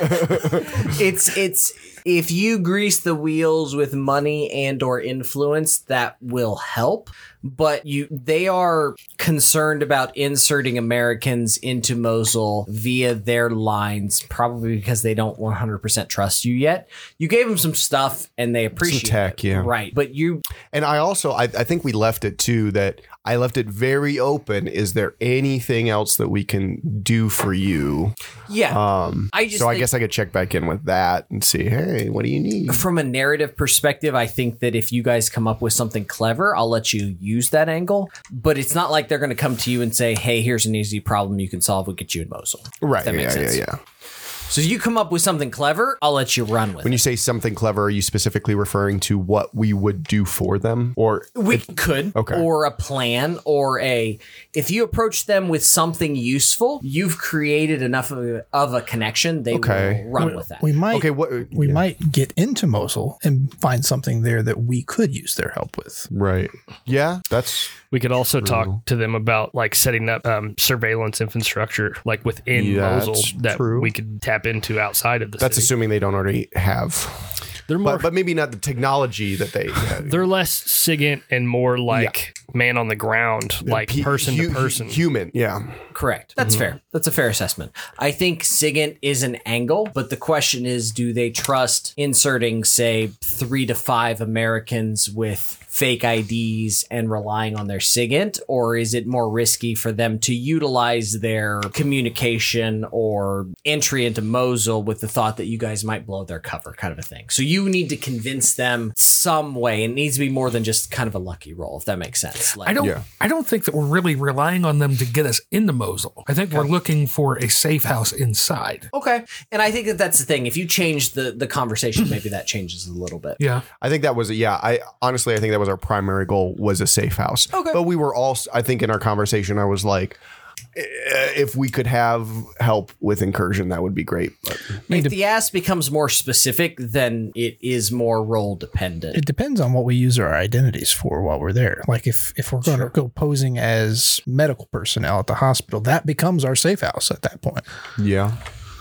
It's it's if you grease the wheels with money and or influence, that will help. But you, they are concerned about inserting Americans into Mosul via their lines, probably because they don't one hundred percent trust you yet. You gave them some stuff and they appreciate tech, it. yeah. Right. But you, And I also, I, I think we left it too, that I left it very open. Is there anything else that we can do for you? yeah. Um, I just so I think- guess I could check back in with that and see, hey, what do you need? From a narrative perspective, I think that if you guys come up with something clever, I'll let you use that angle. But it's not like they're going to come to you and say, hey, here's an easy problem you can solve. We'll get you in Mosul. Right. That Yeah, makes yeah, sense. yeah. So if you come up with something clever, I'll let you run with When it. you say something clever, are you specifically referring to what we would do for them? Or We could, Okay. or a plan, or a. If you approach them with something useful, you've created enough of a, of a connection. They Okay. will run with that. We might okay, what we yeah. might get into Mosul and find something there that we could use their help with. Right. Yeah, that's We could also talk to them about like setting up um, surveillance infrastructure like within Yeah, Mosul that's that true. we could tap into outside of the that's city. assuming they don't already have. They're more But, but maybe not the technology that they have. they're less SIGINT and more like man on the ground, like Pe- person hu- to person. Human, yeah. Correct. That's fair. That's a fair assessment. I think SIGINT is an angle, but the question is, do they trust inserting, say, three to five Americans with fake I Ds and relying on their SIGINT, or is it more risky for them to utilize their communication or entry into Mosul with the thought that you guys might blow their cover, kind of a thing? So you need to convince them some way. It needs to be more than just kind of a lucky roll, if that makes sense. Like, I don't. Yeah. I don't think that we're really relying on them to get us into Mosul. I think we're looking for a safe house inside. Okay. And I think that that's the thing. If you change the, the conversation, maybe that changes a little bit. Yeah. I think that was a, yeah. I honestly, I think that was our primary goal, was a safe house. Okay. But we were all, I think in our conversation, I was like, eh, if we could have help with incursion, that would be great. But If the ask becomes more specific, then it is more role dependent. It depends on what we use our identities for while we're there. Like if if we're going to go posing as medical personnel at the hospital, that becomes our safe house at that point. yeah.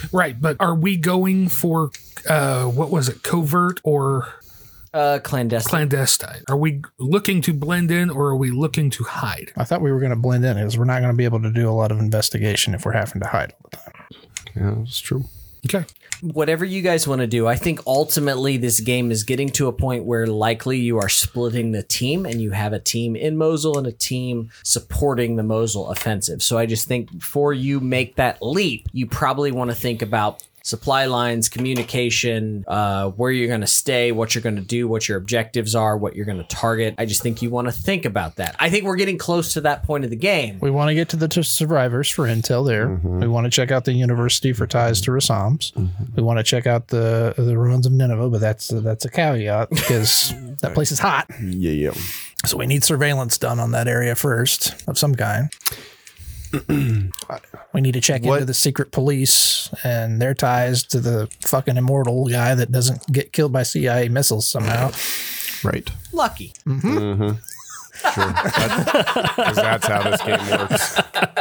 Right, but are we going for uh, what was it, covert or Uh, clandestine. clandestine? Are we looking to blend in or are we looking to hide? I thought we were going to blend in because we're not going to be able to do a lot of investigation if we're having to hide all the time. Yeah, that's true. Okay. Whatever you guys want to do. I think ultimately this game is getting to a point where likely you are splitting the team and you have a team in Mosul and a team supporting the Mosul offensive. So I just think before you make that leap, you probably want to think about supply lines, communication, uh, where you're going to stay, what you're going to do, what your objectives are, what you're going to target. I just think you want to think about that. I think we're getting close to that point of the game. We want to get to the t- survivors for intel there. Mm-hmm. We want to check out the university for ties to Rassams. Mm-hmm. We want to check out the the ruins of Nineveh, but that's uh, that's a caveat because that place is hot. Yeah, yeah. So we need surveillance done on that area first of some kind. We need to check What? into the secret police and their ties to the fucking immortal guy that doesn't get killed by C I A missiles somehow. Right. Lucky. Mm-hmm. Sure. Because that's how this game works.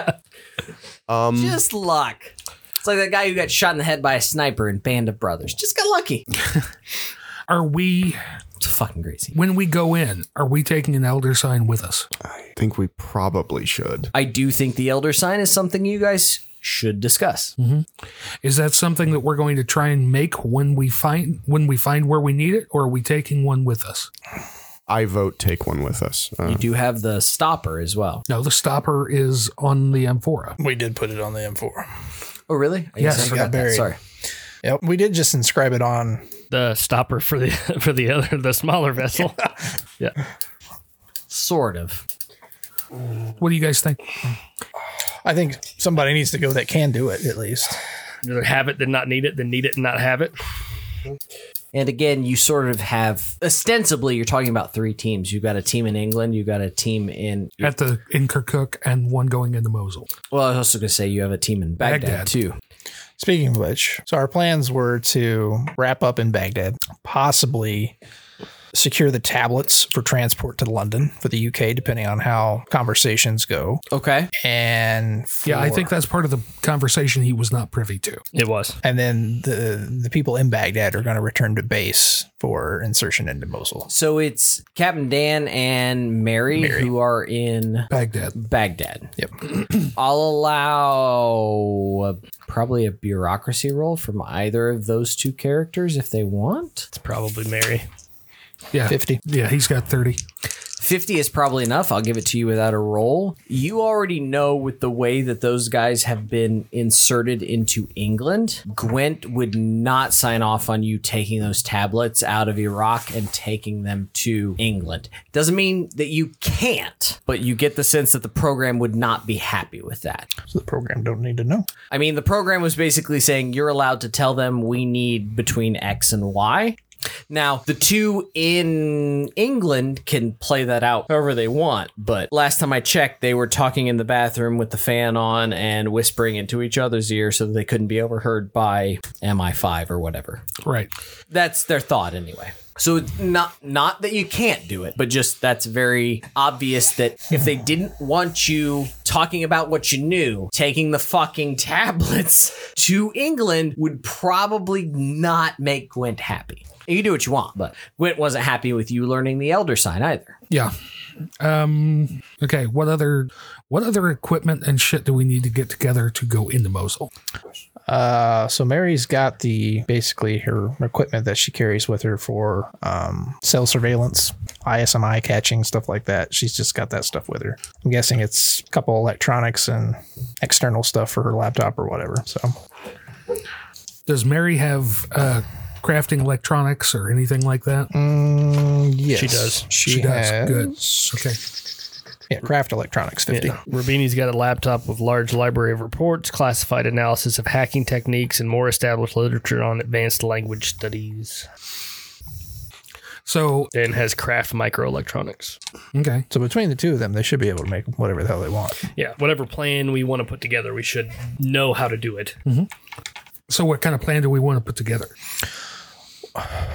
Um, Just luck. It's like that guy who got shot in the head by a sniper in Band of Brothers. Just got lucky. Are we, It's fucking crazy. when we go in, are we taking an elder sign with us? I think we probably should. I do think the Elder Sign is something you guys should discuss. Is that something that we're going to try and make when we find when we find where we need it, or are we taking one with us? I vote take one with us. Uh, You do have the stopper as well. No, the stopper is on the Amphora. We did put it on the M four. Oh, really? I Yes, guess I it forgot got that. buried. Sorry. Yep, we did just inscribe it on. The stopper for the for the other the smaller vessel. Yeah. Sort of. What do you guys think? I think somebody needs to go that can do it at least. Rather have it than not need it, than need it and not have it. And again, you sort of have, ostensibly, you're talking about three teams. You've got a team in England. You've got a team in, At the in Kirkuk and one going into Mosul. well, I was also going to say you have a team in Baghdad, Baghdad. too. Speaking of which, so our plans were to wrap up in Baghdad, possibly secure the tablets for transport to London for the U K, depending on how conversations go. Okay. And Yeah, I for- think that's part of the conversation he was not privy to. It was. and then the the people in Baghdad are going to return to base for insertion into Mosul. So it's Captain Dan and Mary, Mary. who are in Baghdad. Baghdad. Yep. I'll allow uh, probably a bureaucracy roll from either of those two characters if they want. It's probably Mary. Yeah. fifty. Yeah, he's got thirty. fifty is probably enough. I'll give it to you without a roll. You already know with the way that those guys have been inserted into England, Gwent would not sign off on you taking those tablets out of Iraq and taking them to England. Doesn't mean that you can't, but you get the sense that the program would not be happy with that. So the program don't need to know. I mean, the program was basically saying you're allowed to tell them we need between X and Y. Now, the two in England can play that out however they want, but last time I checked, they were talking in the bathroom with the fan on and whispering into each other's ear so that they couldn't be overheard by M I five or whatever. Right. That's their thought anyway. So it's not not that you can't do it, but just that's very obvious that if they didn't want you talking about what you knew, taking the fucking tablets to England would probably not make Gwent happy. You can do what you want, but Gwent wasn't happy with you learning the Elder Sign either. Yeah. Um, okay. What other what other equipment and shit do we need to get together to go into Mosul? Uh, so Mary's got the basically her equipment that she carries with her for um, cell surveillance, I S M I catching, stuff like that. She's just got that stuff with her. I'm guessing it's a couple electronics and external stuff for her laptop or whatever. So Does Mary have uh, crafting electronics or anything like that? mm, yes, She does. She, She does. has, Good. Okay. Yeah, craft electronics fifty. Yeah. Rubini's got a laptop with large library of reports, classified analysis of hacking techniques, and more established literature on advanced language studies. So, And has craft microelectronics. okay. So between the two of them, they should be able to make whatever the hell they want. Yeah, whatever plan we want to put together, we should know how to do it. So what kind of plan do we want to put together?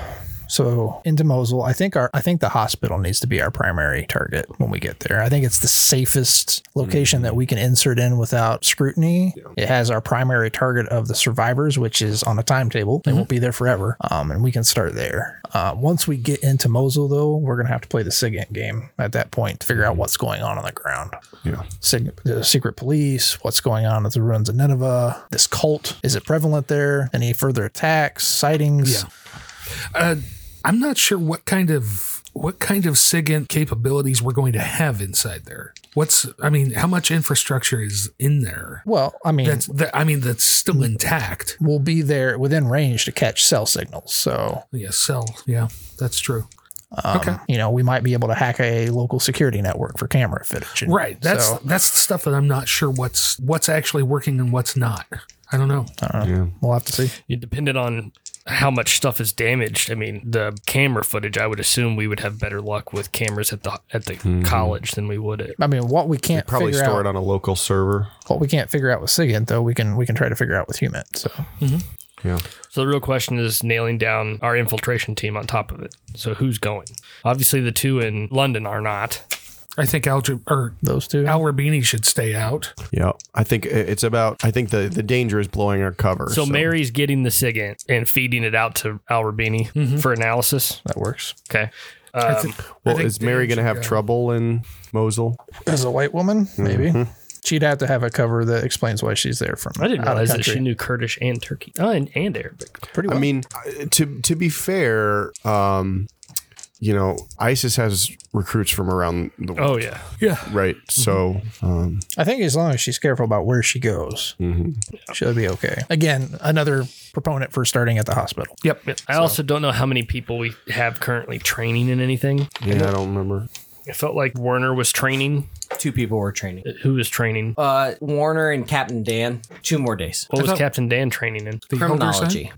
So into Mosul, I think our I think the hospital needs to be our primary target when we get there. I think it's the safest location mm-hmm. that we can insert in without scrutiny. Yeah. It has our primary target of the survivors, which is on a timetable. They mm-hmm. won't be there forever, um, and we can start there. Uh, once we get into Mosul, though, we're gonna have to play the SIGINT game at that point to figure out what's going on on the ground. Yeah, Sig- the secret police, what's going on at the ruins of Nineveh? This cult, is it prevalent there? Any further attacks, sightings? Yeah. Uh, I'm not sure what kind of what kind of SIGINT capabilities we're going to have inside there. What's I mean, how much infrastructure is in there? Well, I mean, that's that, I mean that's still intact. We'll be there within range to catch cell signals. So yeah, cell. Yeah, that's true. Um, okay. You know, we might be able to hack a local security network for camera footage. And, right. That's so, that's the stuff that I'm not sure what's what's actually working and what's not. I don't know. I don't know. Yeah. We'll have to see. It depended on how much stuff is damaged. I mean, the camera footage, I would assume we would have better luck with cameras at the at the mm-hmm. college than we would at. I mean, what we can't They'd probably figure store out, it on a local server. What we can't figure out with SIGINT, though, we can we can try to figure out with Human. So. Mm-hmm. Yeah. So the real question is nailing down our infiltration team on top of it. So who's going? Obviously, the two in London are not. I think Al or those two Al Rabini should stay out. Yeah, I think it's about. I think the, the danger is blowing our cover. So, so. Mary's getting the SIGINT and feeding it out to Al Rabini mm-hmm. for analysis. That works. Okay. Um, think, well, is Mary going to have go. trouble in Mosul as a white woman? Maybe. Mm-hmm. She'd have to have a cover that explains why she's there from. I didn't realize that she knew Kurdish and Turkey. Oh, and, and Arabic. Pretty well. I mean, to to be fair, um, you know, ISIS has recruits from around the world. Oh, yeah. Yeah. Right. So um, I think as long as she's careful about where she goes, mm-hmm. she'll be okay. Again, another proponent for starting at the hospital. Yep. yep. I so. also don't know how many people we have currently training in anything. Yeah, I don't remember. I felt like Warner was training. Two people were training. Who was training? Uh, Warner and Captain Dan. Two more days. What was Captain Dan training in? The criminology.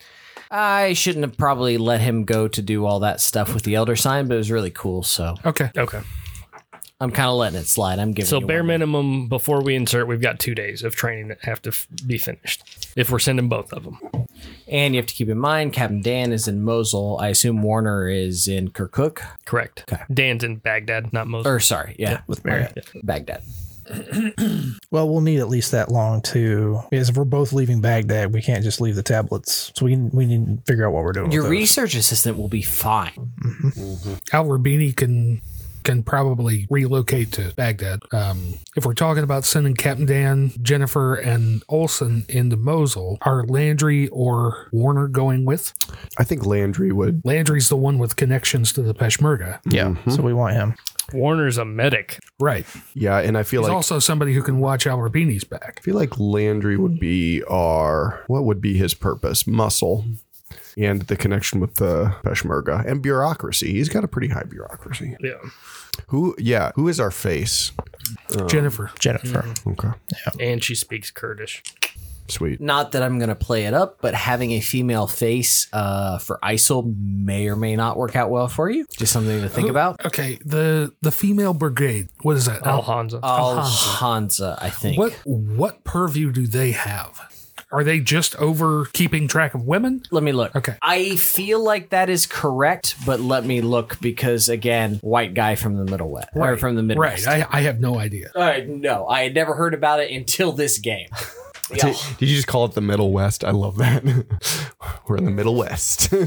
I shouldn't have probably let him go to do all that stuff with the Elder Sign, but it was really cool. So okay, okay. I'm kind of letting it slide. I'm giving. So you bare one. minimum before we insert, we've got two days of training that have to f- be finished if we're sending both of them. And you have to keep in mind, Captain Dan is in Mosul. I assume Warner is in Kirkuk. Correct. Okay. Dan's in Baghdad, not Mosul. Or sorry, yeah, yeah. with Mary, yeah. Baghdad. Well, we'll need at least that long to, because if we're both leaving Baghdad, we can't just leave the tablets. So we we need to figure out what we're doing. Your with research assistant will be fine. Mm-hmm. Mm-hmm. Al Rabini can can probably relocate to Baghdad. Um, if we're talking about sending Captain Dan, Jennifer, and Olsen into Mosul, are Landry or Warner going with? I think Landry would. Landry's the one with connections to the Peshmerga. Yeah, mm-hmm. So we want him. Warner's a medic. Right. Yeah, and I feel He's like... also somebody who can watch Al Rabini's back. I feel like Landry would be our... What would be his purpose? Muscle. And the connection with the Peshmerga. And bureaucracy. He's got a pretty high bureaucracy. Yeah. Who, yeah, who is our face? Um, Jennifer. Jennifer. Mm-hmm. Okay. Yeah. And she speaks Kurdish. Sweet. Not that I'm going to play it up, but having a female face uh, for I S I L may or may not work out well for you. Just something to think Who, about. Okay, the the female brigade. What is that? Al Hansa. Al Hansa, I think. What what purview do they have? Are they just over keeping track of women? Let me look. Okay. I feel like that is correct, but let me look because, again, white guy from the Middle West. Right. Or from the Midwest. Right. I, I have no idea. Uh, no, I had never heard about it until this game. Yeah. Did you just call it the Middle West? I love that. We're in the Middle West. Not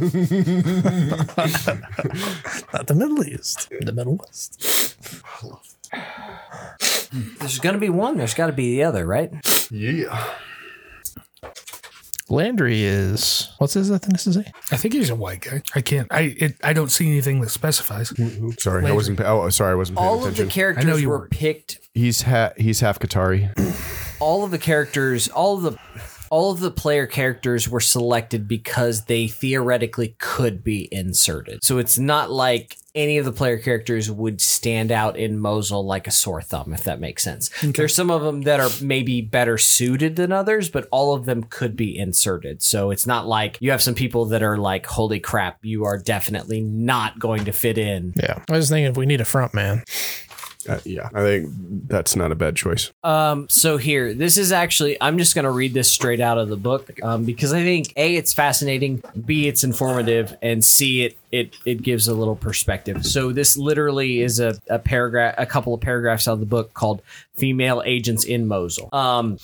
the Middle East. The Middle West. There's going to be one. There's got to be the other, right? Yeah. Landry is... What's his ethnicity? I think he's a white guy. I can't... I it, I don't see anything that specifies. Sorry, Landry. I wasn't... Oh, sorry, I wasn't paying All attention. of the characters I know you were weren't. picked... He's, ha- he's half Qatari. all of the characters, all of the all of the player characters were selected because they theoretically could be inserted. So it's not like any of the player characters would stand out in Mosul like a sore thumb, if that makes sense. Okay. There's some of them that are maybe better suited than others, but all of them could be inserted. So it's not like you have some people that are like, holy crap, you are definitely not going to fit in. Yeah. I was thinking if we need a front man. Uh, yeah, I think that's not a bad choice. Um, so here, this is actually, I'm just going to read this straight out of the book um, because I think A, it's fascinating, B, it's informative, and C, it it it gives a little perspective. So this literally is a, a paragraph, a couple of paragraphs out of the book called Female Agents in Mosul. Um,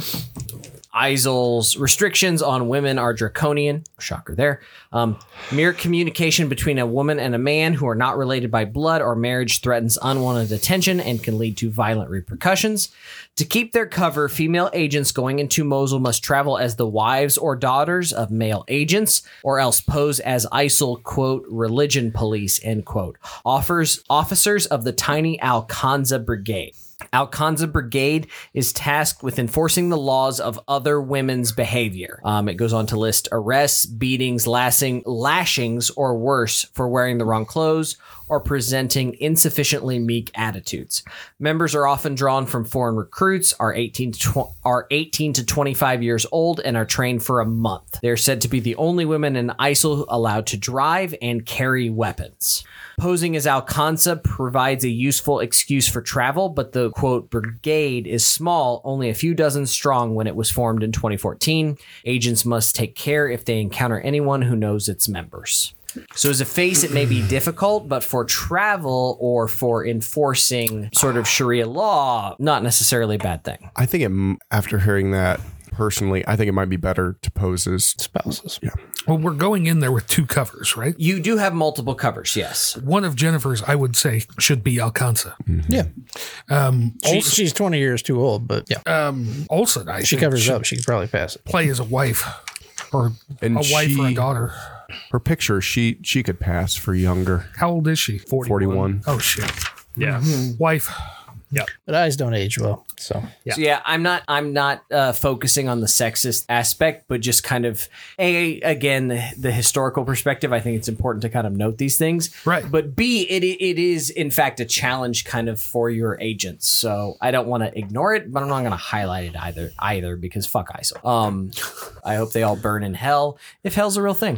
ISIL's restrictions on women are draconian. Shocker there. Um, mere communication between a woman and a man who are not related by blood or marriage threatens unwanted attention and can lead to violent repercussions. To keep their cover, female agents going into Mosul must travel as the wives or daughters of male agents, or else pose as ISIL, quote, religion police, end quote, offers officers of the tiny Al-Qanza Brigade. Al-Qanza Brigade is tasked with enforcing the laws of other women's behavior. Um, it goes on to list arrests, beatings, lashing, lashings, or worse for wearing the wrong clothes or presenting insufficiently meek attitudes. Members are often drawn from foreign recruits, are eighteen to tw- are eighteen to twenty-five years old, and are trained for a month. They're said to be the only women in ISIL allowed to drive and carry weapons. Posing as Al-Qanza provides a useful excuse for travel, but the, quote, brigade is small, only a few dozen strong when it was formed in twenty fourteen. Agents must take care if they encounter anyone who knows its members. So as a face, it may be difficult, but for travel or for enforcing sort of Sharia law, not necessarily a bad thing. I think it, after hearing that, personally, I think it might be better to pose as Spouses. Yeah. Well, we're going in there with two covers, right? You do have multiple covers, yes. One of Jennifer's, I would say, should be Al-Qanza. Yeah. Um, She, Olsen, she's twenty years too old, but yeah. um, Olsen, I She think, covers should up. She could probably pass it. play as a wife or And a wife or a she- daughter. her picture. She she could pass for younger. How old is she? forty-one. Oh, shit. Yeah. Wife. But eyes don't age well. So Yeah. So yeah, I'm not I'm not uh, focusing on the sexist aspect, but just kind of a again the, the historical perspective. I think it's important to kind of note these things, Right. But B, it it is in fact a challenge kind of for your agents. So I don't want to ignore it, but I'm not going to highlight it either either because fuck ISIL. Um, I hope they all burn in hell if hell's a real thing.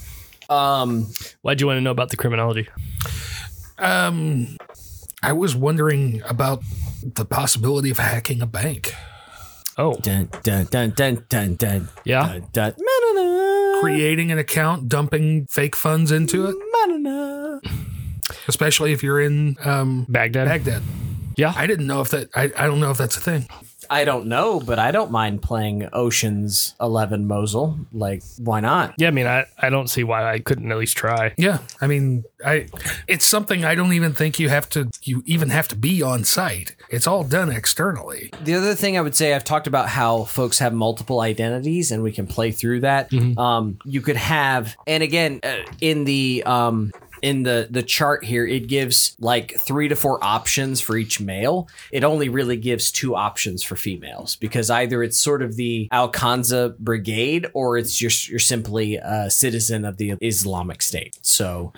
Um, Why'd you want to know about the criminology? Um, I was wondering about the possibility of hacking a bank. Oh, dun dun dun dun dun dun. yeah. Dun, dun. Creating an account, dumping fake funds into it, especially if you're in um, Baghdad. Baghdad. Yeah. I didn't know if that, I, I don't know if that's a thing. I don't know, but I don't mind playing Ocean's Eleven Mosul. Like, why not? Yeah, I mean, I, I don't see why I couldn't at least try. Yeah. I mean, I, it's something I don't even think you have to, you even have to be on site. It's all done externally. The other thing I would say, I've talked about how folks have multiple identities and we can play through that. Um, you could have, and again, uh, in the, um, in the, the chart here, it gives like three to four options for each male. It only really gives two options for females because either it's sort of the Al-Qanza Brigade or it's you're, you're simply a citizen of the Islamic State. So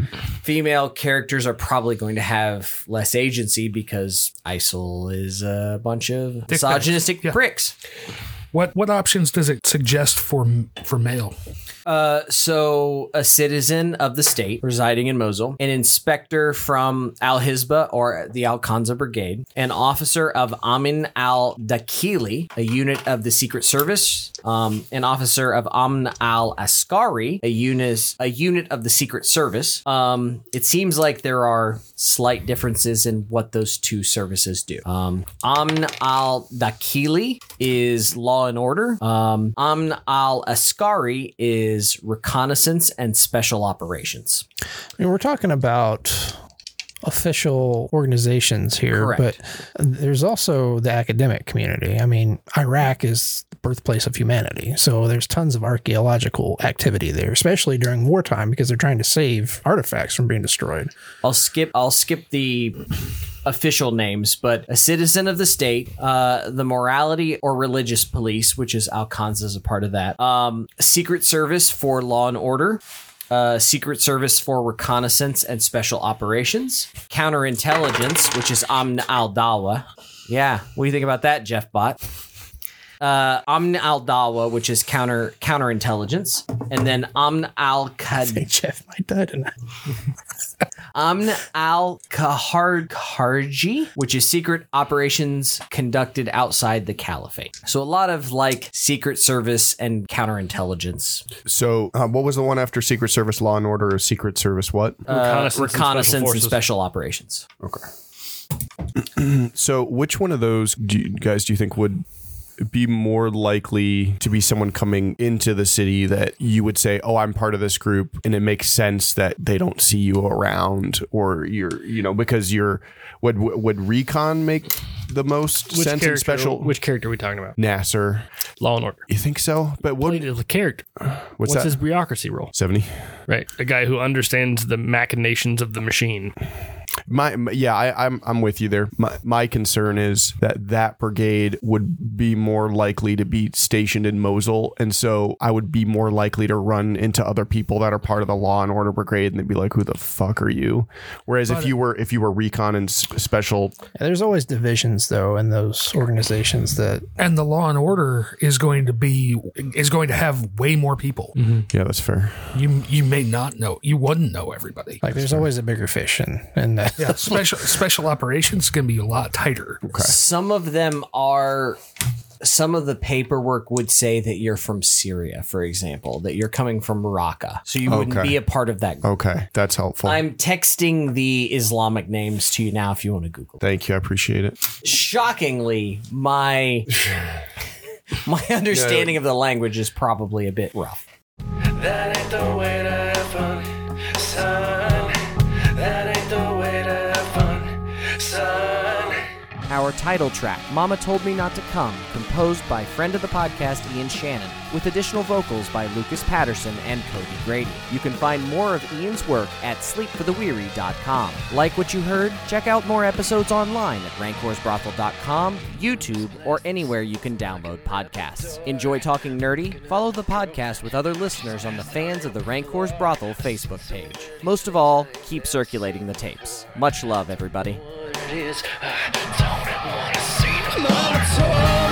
female characters are probably going to have less agency because ISIL is a bunch of misogynistic Yeah. pricks. What, what options does it suggest for, for male? Uh, so a citizen of the state residing in Mosul, an inspector from Al-Hizba or the Al-Qanza Brigade, an officer of Amin al-Dakhili, a unit of the Secret Service, um, an officer of Amn al-Askari, a unit, a unit of the Secret Service. Um, it seems like there are slight differences in what those two services do. Um, Amn al-Dakhili is law and order. Um, Amn al-Askari is reconnaissance and special operations. I mean, we're talking about official organizations here, Correct. but there's also the academic community. I mean, Iraq is the birthplace of humanity. So there's tons of archaeological activity there, especially during wartime because they're trying to save artifacts from being destroyed. I'll skip I'll skip the official names, but a citizen of the state, uh, the morality or religious police, which is Al-Qanza is a part of that, um, Secret Service for law and order, uh, Secret Service for reconnaissance and special operations, counterintelligence, which is Amn al-Dawa. Yeah, what do you think about that, Jeff Bott? Uh, Amn al Dawa, which is counter counterintelligence, and then Amn al Kad Jeff might die tonight. Amn al Kharji, which is secret operations conducted outside the caliphate. So a lot of like secret service and counterintelligence. So, uh, what was the one after Secret Service, Law and Order, or Secret Service? What? Uh, Reconnaissance and reconnaissance special and forces. special operations. Okay. So, which one of those do you, guys do you think would be more likely to be someone coming into the city that you would say, oh, I'm part of this group, and it makes sense that they don't see you around, or you're, you know, because you're, would would recon make the most Which sense character? in special? Which character are we talking about? Nasser. Law and Order. You think so? But what? Played as a character. What's, What's that? his bureaucracy role? seventy. Right, a guy who understands the machinations of the machine. My, my yeah, I, I'm I'm with you there. My my concern is that that brigade would be more likely to be stationed in Mosul, and so I would be more likely to run into other people that are part of the Law and Order brigade, and they'd be like, "Who the fuck are you?" Whereas if you were if you were recon and s- special, Yeah, there's always divisions though in those organizations that And the Law and Order is going to be is going to have way more people. yeah, that's fair. You you may not know. You wouldn't know everybody. like there's always a bigger fish in, in that. Yeah, special special operations can be a lot tighter. Some of them are. Some of the paperwork would say that you're from Syria, for example, that you're coming from Raqqa. So you wouldn't Okay. be a part of that group. Okay, that's helpful. I'm texting the Islamic names to you now if you want to Google. Thank you, I appreciate it. Shockingly, my my understanding of the language is probably a bit rough. That ain't the way to have fun, son. That ain't the way to have fun, son. Our title track, Mama Told Me Not to Come, composed by friend of the podcast Ian Shannon, with additional vocals by Lucas Patterson and Cody Grady. You can find more of Ian's work at sleep for the weary dot com. Like what you heard? Check out more episodes online at rancors brothel dot com, YouTube, or anywhere you can download podcasts. Enjoy talking nerdy? Follow the podcast with other listeners on the Fans of the Rancors Brothel Facebook page. Most of all, keep circulating the tapes. Much love, everybody. It is, I don't wanna see no more.